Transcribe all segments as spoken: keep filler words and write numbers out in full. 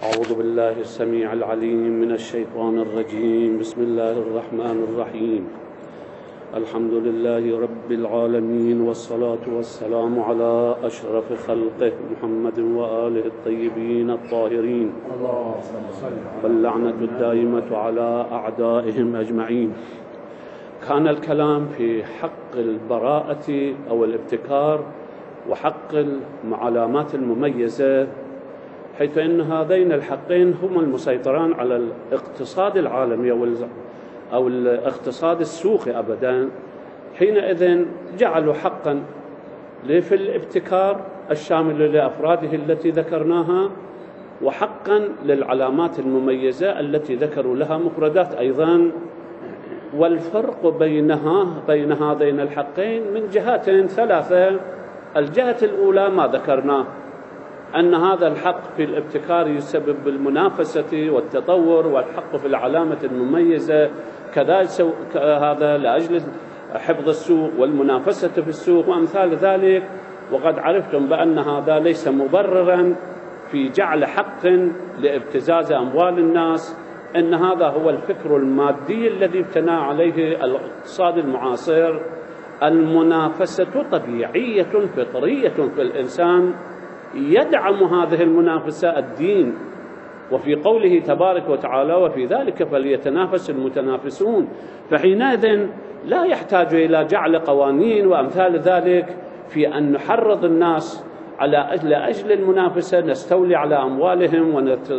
أعوذ بالله السميع العليم من الشيطان الرجيم. بسم الله الرحمن الرحيم. الحمد لله رب العالمين، والصلاة والسلام على أشرف خلقه محمد وآله الطيبين الطاهرين، واللعنة الدائمة على أعدائهم أجمعين. كان الكلام في حق البراءة أو الابتكار وحق العلامات المميزة، حيث أن هذين الحقين هما المسيطران على الاقتصاد العالمي أو الاقتصاد السوقي أبدا. حينئذ جعلوا حقا في الابتكار الشامل لأفراده التي ذكرناها، وحقا للعلامات المميزة التي ذكروا لها مفردات أيضا. والفرق بينها بين هذين الحقين من جهات ثلاثة. الجهة الأولى ما ذكرناه، أن هذا الحق في الابتكار يسبب المنافسة والتطور، والحق في العلامة المميزة كذلك هذا لأجل حفظ السوق والمنافسة في السوق وأمثال ذلك. وقد عرفتم بأن هذا ليس مبررا في جعل حق لابتزاز أموال الناس، إن هذا هو الفكر المادي الذي ابتنى عليه الاقتصاد المعاصر. المنافسة طبيعية فطرية في الإنسان، يدعم هذه المنافسة الدين، وفي قوله تبارك وتعالى: وفي ذلك فليتنافس المتنافسون. فحينئذ لا يحتاج إلى جعل قوانين وأمثال ذلك في أن نحرض الناس على أجل المنافسة، نستولي على أموالهم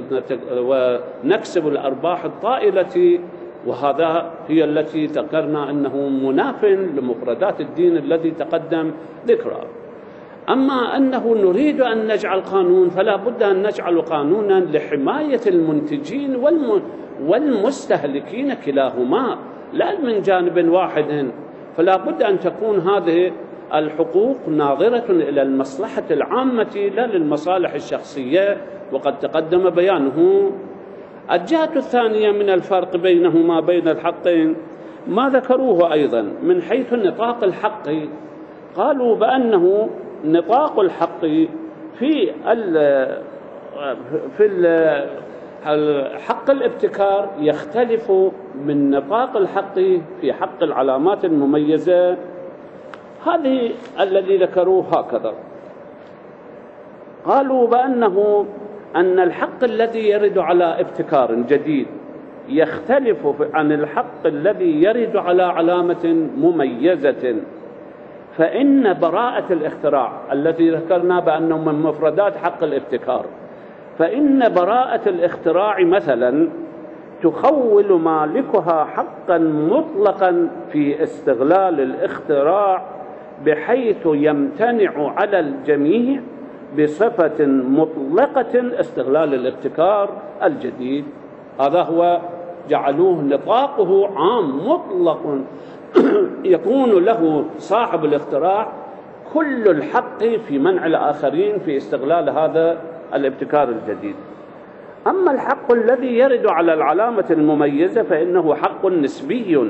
ونكسب الأرباح الطائلة، وهذا هي التي ذكرنا أنه مناف لمفردات الدين الذي تقدم ذكره. أما أنه نريد أن نجعل قانون، فلا بد أن نجعل قانونا لحماية المنتجين والمستهلكين كلاهما، لا من جانب واحد. فلا بد أن تكون هذه الحقوق ناظرة إلى المصلحة العامة لا للمصالح الشخصية، وقد تقدم بيانه. الجهة الثانية من الفرق بينهما بين الحقين ما ذكروه أيضا من حيث نطاق الحق. قالوا بأنه نطاق الحق في في حق الابتكار يختلف من نطاق الحق في حق العلامات المميزة. هذه الذي ذكروه هكذا. قالوا بأنه أن الحق الذي يرد على ابتكار جديد يختلف عن الحق الذي يرد على علامة مميزة. فإن براءة الاختراع التي ذكرنا بأنه من مفردات حق الابتكار، فإن براءة الاختراع مثلا تخول مالكها حقا مطلقا في استغلال الاختراع، بحيث يمتنع على الجميع بصفة مطلقة استغلال الابتكار الجديد. هذا هو جعلوه نطاقه عام مطلق، يكون له صاحب الاختراع كل الحق في منع الآخرين في استغلال هذا الابتكار الجديد. أما الحق الذي يرد على العلامة المميزة فإنه حق نسبي،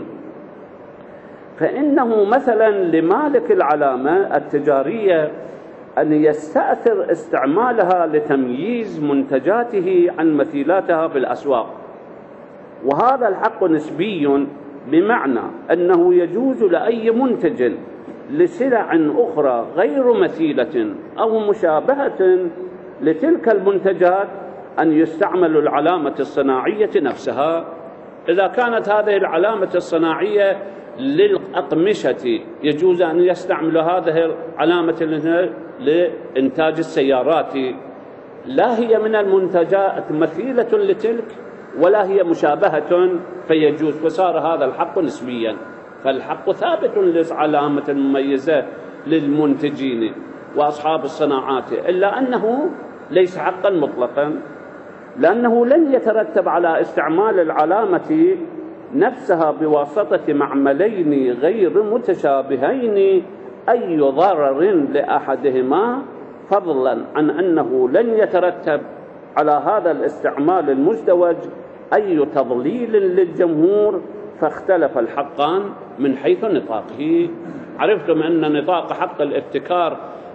فإنه مثلا لمالك العلامة التجارية أن يستأثر استعمالها لتمييز منتجاته عن مثيلاتها في الأسواق، وهذا الحق نسبي، بمعنى أنه يجوز لأي منتج لسلع أخرى غير مثيلة أو مشابهة لتلك المنتجات أن يستعمل العلامة الصناعية نفسها. إذا كانت هذه العلامة الصناعية للأقمشة يجوز أن يستعمل هذه العلامة لإنتاج السيارات، لا هي من المنتجات مثيلة لتلك ولا هي مشابهة فيجوز، فصار هذا الحق نسبيا. فالحق ثابت للعلامة المميزة للمنتجين وأصحاب الصناعات، إلا أنه ليس حقا مطلقا، لأنه لن يترتب على استعمال العلامة نفسها بواسطة معملين غير متشابهين أي ضرر لأحدهما، فضلا عن أنه لن يترتب على هذا الاستعمال المزدوج أي تضليل للجمهور. فاختلف الحقان من حيث نطاقه. عرفتم أن نطاق حق الابتكار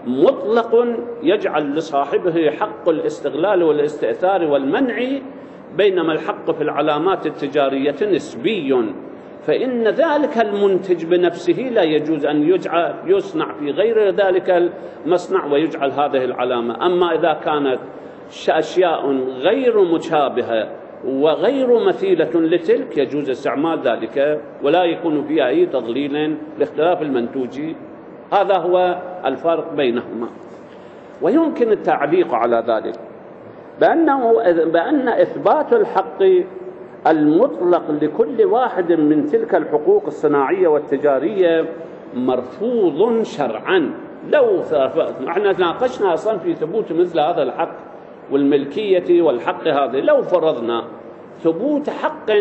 مطلق يجعل لصاحبه حق الاستغلال والاستئثار والمنع، بينما الحق في العلامات التجارية نسبي، فإن ذلك المنتج بنفسه لا يجوز أن يجعل يصنع في غير ذلك المصنع ويجعل هذه العلامة. أما إذا كانت أشياء غير مشابهة وغير مثيلة لتلك يجوز استعمال ذلك ولا يكون فيها أي تضليل لاختلاف المنتوج. هذا هو الفرق بينهما. ويمكن التعليق على ذلك بأنه بأن إثبات الحق المطلق لكل واحد من تلك الحقوق الصناعية والتجارية مرفوض شرعا. لو احنا ناقشنا أصلا في ثبوت مثل هذا الحق والملكية والحق هذا، لو فرضنا ثبوت حق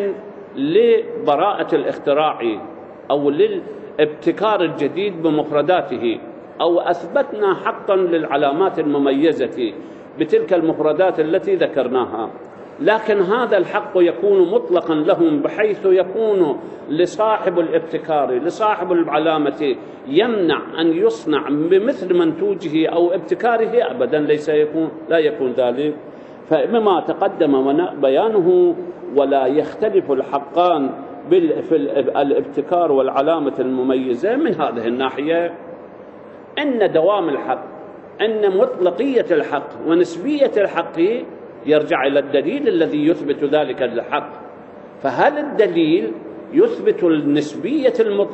لبراءة الاختراع أو للابتكار الجديد بمفرداته، أو أثبتنا حقا للعلامات المميزة بتلك المفردات التي ذكرناها، لكن هذا الحق يكون مطلقا لهم بحيث يكون لصاحب الابتكار لصاحب العلامة يمنع أن يصنع بمثل منتوجه أو ابتكاره أبدا، ليس يكون لا يكون ذلك. فمما تقدم بيانه ولا يختلف الحقان في الابتكار والعلامة المميزة من هذه الناحية، أن دوام الحق، أن مطلقية الحق ونسبية الحق يرجع إلى الدليل الذي يثبت ذلك الحق. فهل الدليل يثبت النسبية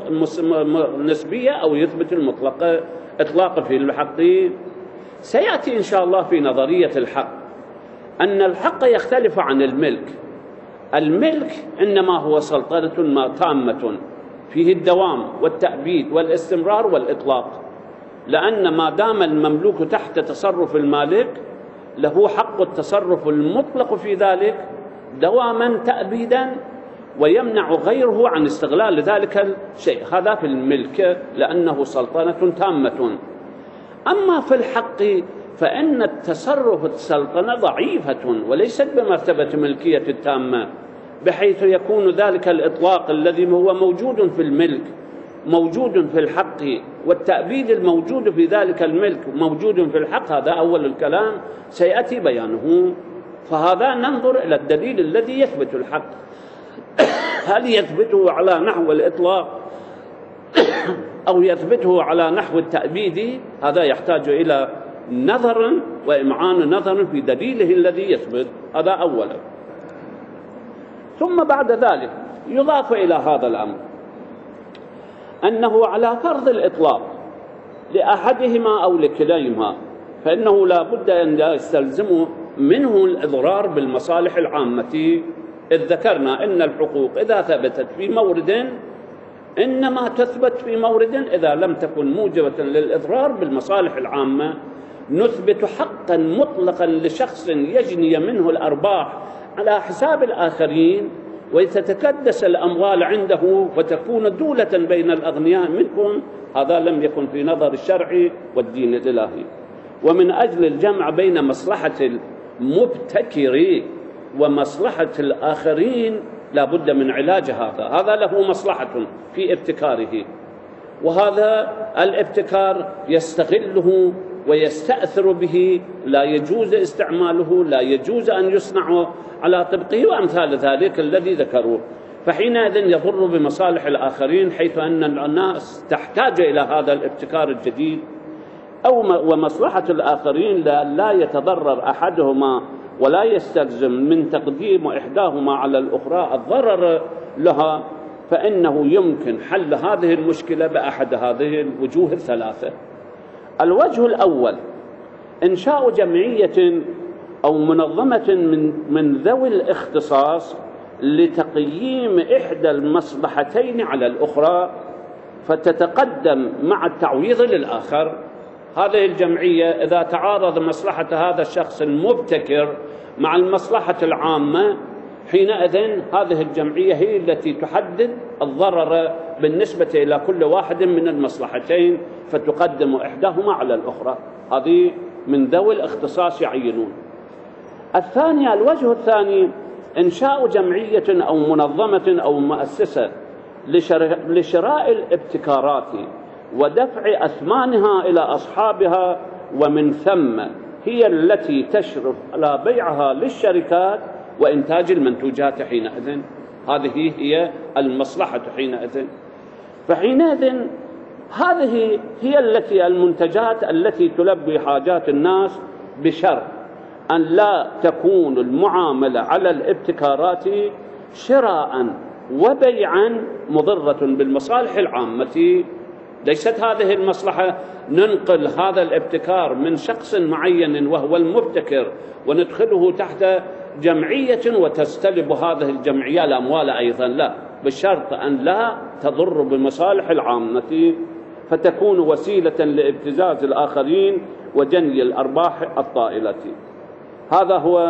النسبية أو يثبت المطلق إطلاق في الحق؟ سيأتي إن شاء الله في نظرية الحق أن الحق يختلف عن الملك. الملك إنما هو سلطنة تامة فيه الدوام والتأبيد والاستمرار والإطلاق، لأن ما دام المملوك تحت تصرف المالك له حق التصرف المطلق في ذلك دواما تأبيدا، ويمنع غيره عن استغلال ذلك الشيء. هذا في الملك لأنه سلطنة تامة. أما في الحق فإن التصرف السلطنة ضعيفة وليست بمرتبة ملكية التامة، بحيث يكون ذلك الإطلاق الذي هو موجود في الملك موجود في الحق، والتأبيد الموجود في ذلك الملك موجود في الحق. هذا أول الكلام سيأتي بيانه. فهذا ننظر إلى الدليل الذي يثبت الحق، هل يثبته على نحو الإطلاق أو يثبته على نحو التأبيد؟ هذا يحتاج إلى نظر وإمعان نظر في دليله الذي يثبت. هذا أولا. ثم بعد ذلك يضاف إلى هذا الأمر أنه على فرض الإطلاق لأحدهما أو لكليهما فإنه لا بد أن يستلزم منه الإضرار بالمصالح العامة، إذ ذكرنا أن الحقوق إذا ثبتت في مورد إنما تثبت في مورد إذا لم تكن موجبة للإضرار بالمصالح العامة. نثبت حقا مطلقا لشخص يجني منه الأرباح على حساب الآخرين وتتكدس الأموال عنده وتكون دولة بين الأغنياء منكم، هذا لم يكن في نظر الشرع والدين الإلهي. ومن أجل الجمع بين مصلحة المبتكر ومصلحة الآخرين لا بد من علاج هذا. هذا له مصلحة في ابتكاره، وهذا الابتكار يستغله ويستأثر به، لا يجوز استعماله، لا يجوز أن يصنع على طبقه وأمثال ذلك الذي ذكروه. فحينئذ يضر بمصالح الآخرين، حيث أن الناس تحتاج إلى هذا الابتكار الجديد، أو ومصلحة الآخرين لا يتضرر أحدهما ولا يستلزم من تقديم إحداهما على الأخرى الضرر لها، فإنه يمكن حل هذه المشكلة بأحد هذه الوجوه الثلاثة. الوجه الأول إنشاء جمعية أو منظمة من من ذوي الاختصاص لتقييم إحدى المصلحتين على الأخرى فتتقدم مع التعويض للآخر. هذه الجمعية إذا تعارض مصلحة هذا الشخص المبتكر مع المصلحة العامة، حينئذ هذه الجمعية هي التي تحدد الضرر بالنسبة إلى كل واحد من المصلحتين فتقدم إحداهما على الأخرى. هذه من ذوي الاختصاص يعينون. الثانية، الوجه الثاني إنشاء جمعية أو منظمة أو مؤسسة لشراء الابتكارات ودفع أثمانها إلى أصحابها، ومن ثم هي التي تشرف على بيعها للشركات وإنتاج المنتوجات حينئذ. هذه هي المصلحة حينئذ. فحينئذ هذه هي التي المنتجات التي تلبي حاجات الناس، بشرط أن لا تكون المعاملة على الابتكارات شراء وبيعا مضرة بالمصالح العامة. ليست هذه المصلحة ننقل هذا الابتكار من شخص معين وهو المبتكر وندخله تحت جمعية وتستلب هذه الجمعية الأموال أيضا، لا، بشرط أن لا تضر بمصالح العامة، فتكون وسيلة لابتزاز الآخرين وجني الأرباح الطائلة. هذا هو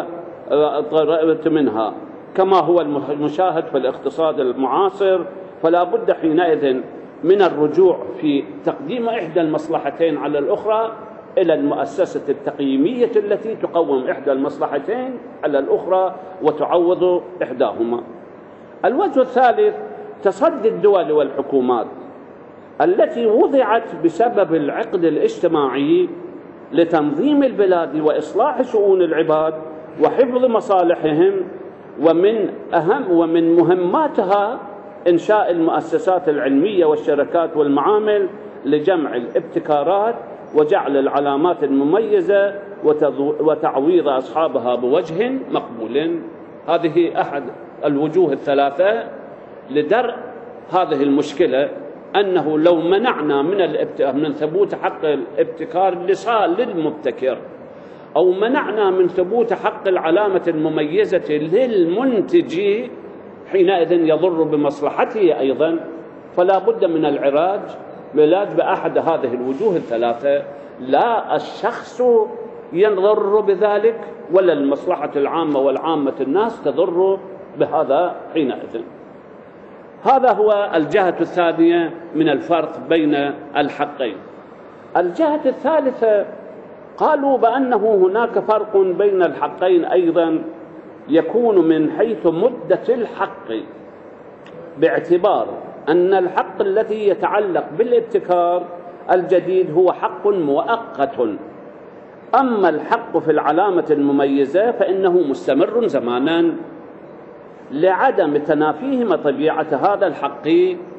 طريقة منها، كما هو المشاهد في الاقتصاد المعاصر. فلا بد حينئذ من الرجوع في تقديم إحدى المصلحتين على الأخرى إلى المؤسسة التقييمية التي تقوم إحدى المصلحتين على الأخرى وتعوض إحداهما. الوجه الثالث تصدي الدول والحكومات التي وضعت بسبب العقد الاجتماعي لتنظيم البلاد وإصلاح شؤون العباد وحفظ مصالحهم، ومن أهم ومن مهماتها إنشاء المؤسسات العلمية والشركات والمعامل لجمع الابتكارات وجعل العلامات المميزة وتعويض أصحابها بوجه مقبول. هذه أحد الوجوه الثلاثة لدرء هذه المشكلة، أنه لو منعنا من من ثبوت حق الابتكار للمبتكر، أو منعنا من ثبوت حق العلامة المميزة للمنتج، حينئذ يضر بمصلحته أيضا. فلا بد من العلاج العلاج بأحد هذه الوجوه الثلاثة، لا الشخص يضر بذلك ولا المصلحة العامة والعامة الناس تضر بهذا حينئذ. هذا هو الجهة الثانية من الفرق بين الحقين. الجهة الثالثة قالوا بأنه هناك فرق بين الحقين أيضا يكون من حيث مدة الحق، باعتبار أن الحق الذي يتعلق بالابتكار الجديد هو حق مؤقت، أما الحق في العلامة المميزة فإنه مستمر زمانا، لعدم تنافيهما طبيعة هذا الحق.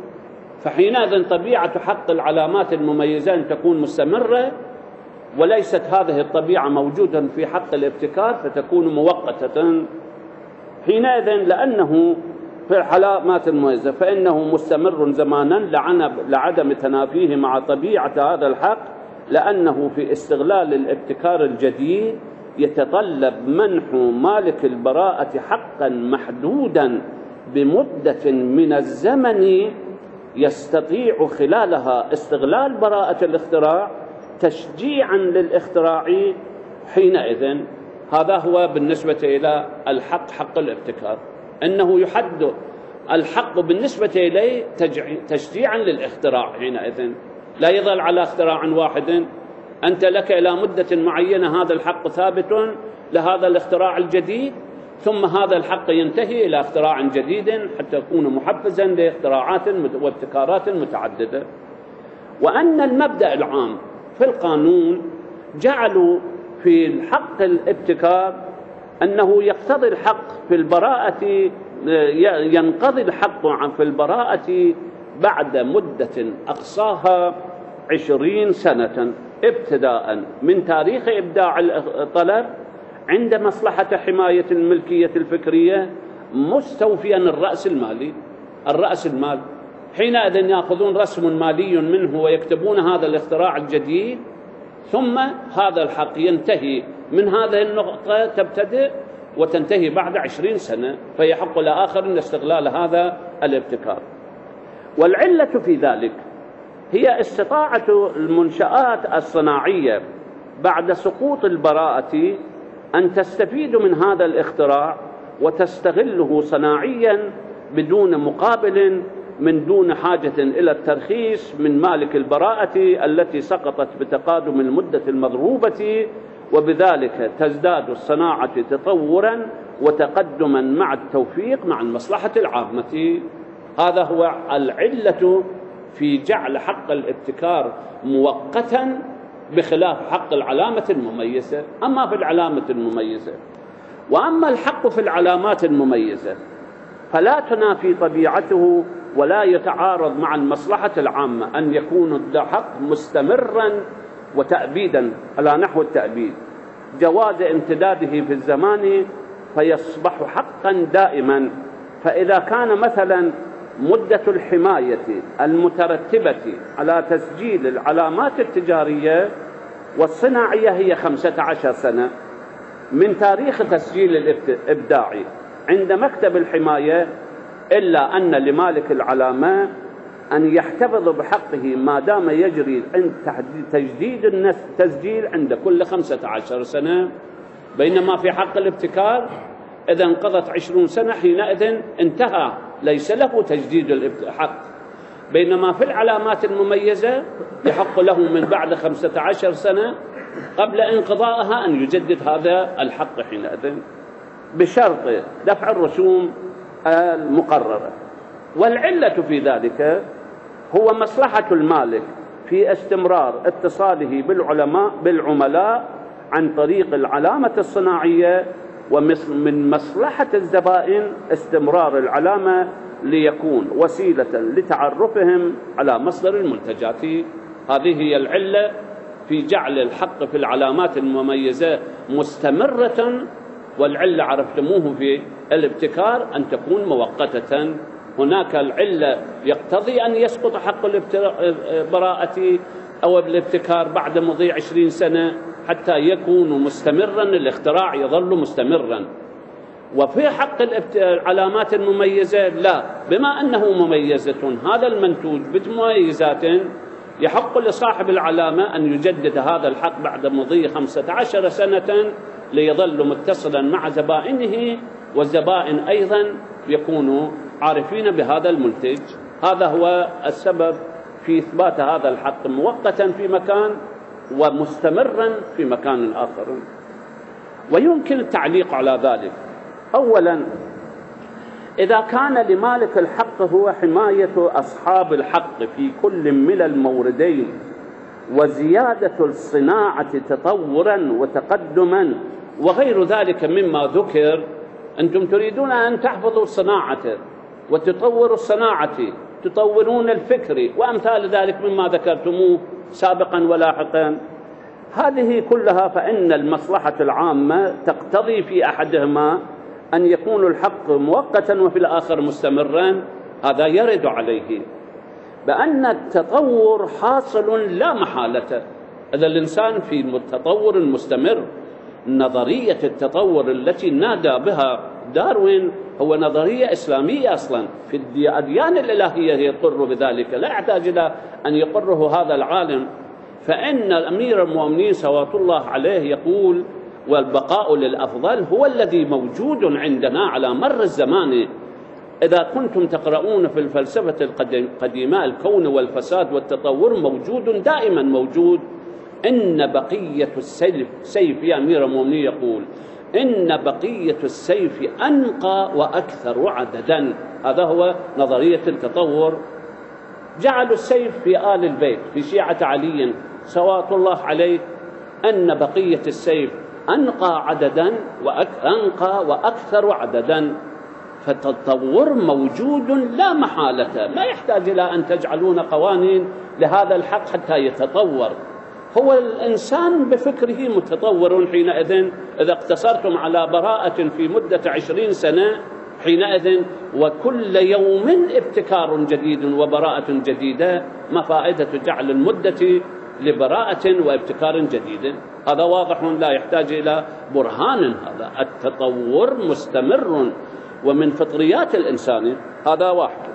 فحينئذ طبيعة حق العلامات المميزة أن تكون مستمرة، وليست هذه الطبيعة موجودة في حق الابتكار فتكون مؤقتة. حينئذ لأنه في العلامات المميزة فإنه مستمر زمانا لعدم تنافيه مع طبيعة هذا الحق، لأنه في استغلال الابتكار الجديد يتطلب منح مالك البراءة حقا محدودا بمدة من الزمن يستطيع خلالها استغلال براءة الاختراع تشجيعا للاختراع. حينئذ هذا هو بالنسبة إلى الحق، حق الابتكار، أنه يحد الحق بالنسبة إليه تشجيعا للاختراع. حينئذ لا يظل على اختراع واحد، أنت لك إلى مدة معينة هذا الحق ثابت لهذا الاختراع الجديد، ثم هذا الحق ينتهي إلى اختراع جديد حتى يكون محفزا لاختراعات وابتكارات متعددة. وأن المبدأ العام في القانون جعلوا في حق الابتكار أنه يقتضي الحق في البراءة، ينقضي الحق في البراءة بعد مدة أقصاها عشرين سنة ابتداء من تاريخ إبداع الطلب عند مصلحة حماية الملكية الفكرية، مستوفيا الرأس المالي الرأس المال. حينئذ يأخذون رسم مالي منه ويكتبون هذا الاختراع الجديد، ثم هذا الحق ينتهي من هذه النقطة، تبتدئ وتنتهي بعد عشرين سنة، فيحق لآخر استغلال هذا الابتكار. والعلة في ذلك هي استطاعة المنشآت الصناعية بعد سقوط البراءة أن تستفيد من هذا الاختراع وتستغله صناعيا بدون مقابل، من دون حاجة إلى الترخيص من مالك البراءة التي سقطت بتقادم المدة المضروبة، وبذلك تزداد الصناعة تطورا وتقدما مع التوفيق مع المصلحة العامة. هذا هو العلة في جعل حق الابتكار مؤقتا بخلاف حق العلامة المميزة. أما في العلامة المميزة، وأما الحق في العلامات المميزة فلا تنافي طبيعته ولا يتعارض مع المصلحة العامة أن يكون الحق مستمرا وتأبيدا على نحو التأبيد، جواز امتداده في الزمان فيصبح حقا دائما. فإذا كان مثلا مدة الحماية المترتبة على تسجيل العلامات التجارية والصناعية هي خمسة عشر سنة من تاريخ تسجيل الإبداعي عند مكتب الحماية، إلا أن لمالك العلامة أن يحتفظ بحقه ما دام يجري عند تجديد التسجيل عند كل خمسة عشر سنة، بينما في حق الابتكار إذا انقضت عشرون سنة حينئذ انتهى، ليس له تجديد الحق. بينما في العلامات المميزة يحق له من بعد خمسة عشر سنة قبل انقضائها أن يجدد هذا الحق حينئذ بشرط دفع الرسوم المقررة. والعلة في ذلك هو مصلحة المالك في استمرار اتصاله بالعلماء بالعملاء عن طريق العلامة الصناعية، ومن مصلحة الزبائن استمرار العلامة ليكون وسيلة لتعرفهم على مصدر المنتجات. هذه هي العلة في جعل الحق في العلامات المميزة مستمرة، والعلة عرفتموه في الابتكار أن تكون مؤقتة. هناك العلة يقتضي أن يسقط حق البراءة أو الابتكار بعد مضي عشرين سنة حتى يكون مستمرا، الاختراع يظل مستمرا. وفي حق العلامات المميزة لا، بما أنه مميزة هذا المنتوج بمميزات يحق لصاحب العلامة أن يجدد هذا الحق بعد مضي خمسة عشر سنة ليظل متصلا مع زبائنه، والزبائن أيضا يكونوا عارفين بهذا المنتج. هذا هو السبب في إثبات هذا الحق مؤقتا في مكان ومستمرا في مكان آخر. ويمكن التعليق على ذلك. أولا، إذا كان لمالك الحق هو حماية أصحاب الحق في كل من الموردين وزيادة الصناعة تطورا وتقدما وغير ذلك مما ذكر، أنتم تريدون أن تحفظوا الصناعة وتطوروا الصناعة، تطورون الفكر وأمثال ذلك مما ذكرتموه سابقا ولاحقا. هذه كلها فإن المصلحة العامة تقتضي في أحدهما أن يكون الحق مؤقتا وفي الآخر مستمرا. هذا يرد عليه بأن التطور حاصل لا محالة. إذا الإنسان في تطور مستمر، نظرية التطور التي نادى بها داروين هو نظرية إسلامية أصلا، في الأديان الإلهية يقر بذلك، لا يحتاج إلى أن يقره هذا العالم. فإن الأمير المؤمنين صلوات الله عليه يقول: والبقاء للأفضل هو الذي موجود عندنا على مر الزمان. إذا كنتم تقرؤون في الفلسفة القديمة الكون والفساد والتطور موجود دائما موجود. إن بقية السيف سيف يا أمير المؤمنين يقول إن بقية السيف أنقى وأكثر عددا. هذا هو نظرية التطور. جعلوا السيف في آل البيت في شيعة علي صلوات الله عليه أن بقية السيف أنقى عددا وأنقى وأكثر عددا. فالتطور موجود لا محالة، ما يحتاج إلى أن تجعلون قوانين لهذا الحق حتى يتطور. هو الإنسان بفكره متطور حينئذ. إذا اقتصرتم على براءة في مدة عشرين سنة حينئذ وكل يوم ابتكار جديد وبراءة جديدة، ما فائدة جعل المدة لبراءة وابتكار جديد؟ هذا واضح لا يحتاج إلى برهان. هذا التطور مستمر ومن فطريات الإنسان، هذا واحد.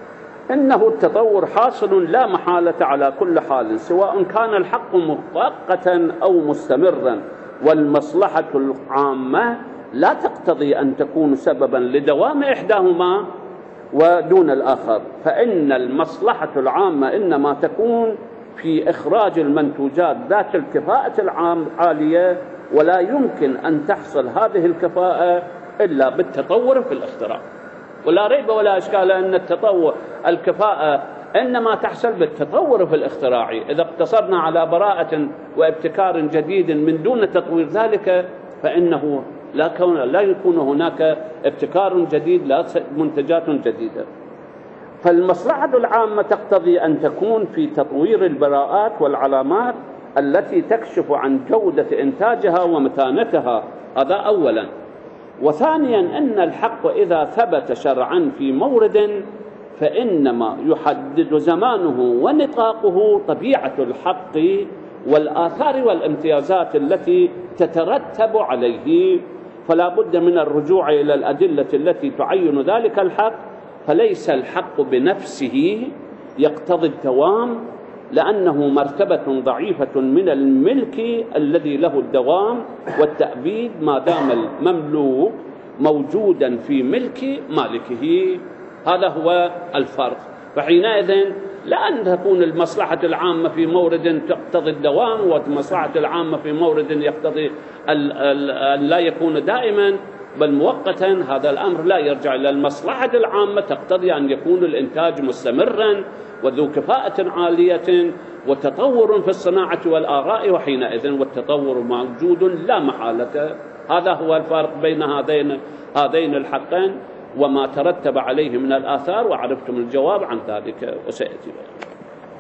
إنه التطور حاصل لا محالة على كل حال، سواء كان الحق مؤقتا أو مستمرا، والمصلحة العامة لا تقتضي أن تكون سببا لدوام إحداهما ودون الآخر. فإن المصلحة العامة إنما تكون في إخراج المنتوجات ذات الكفاءة العالية، ولا يمكن أن تحصل هذه الكفاءة إلا بالتطور في الاختراع. ولا ريب ولا إشكال أن التطور الكفاءة إنما تحصل بالتطور في الاختراعي. إذا اقتصرنا على براءة وابتكار جديد من دون تطوير ذلك فإنه لا, كون لا يكون هناك ابتكار جديد، لا منتجات جديدة. فالمصلحة العامة تقتضي أن تكون في تطوير البراءات والعلامات التي تكشف عن جودة إنتاجها ومتانتها، هذا أولا. وثانيا أن الحق إذا ثبت شرعا في مورد فإنما يحدد زمانه ونطاقه طبيعة الحق والآثار والامتيازات التي تترتب عليه، فلا بد من الرجوع إلى الأدلة التي تعين ذلك الحق. فليس الحق بنفسه يقتضي الدوام، لأنه مرتبة ضعيفة من الملك الذي له الدوام والتأبيد ما دام المملوك موجودا في ملك مالكه. هذا هو الفرق. فحينئذ لأن تكون المصلحة العامة في مورد تقتضي الدوام، والمصلحة العامة في مورد يقتضي أن لا يكون دائما بل مؤقتا، هذا الأمر لا يرجع إلى المصلحة العامة تقتضي أن يكون الإنتاج مستمرا وذو كفاءة عالية وتطور في الصناعة والآراء، وحينئذ والتطور موجود لا محالة. هذا هو الفرق بين هذين هذين الحقين وما ترتب عليه من الآثار، وعرفتم الجواب عن ذلك وسيأتي.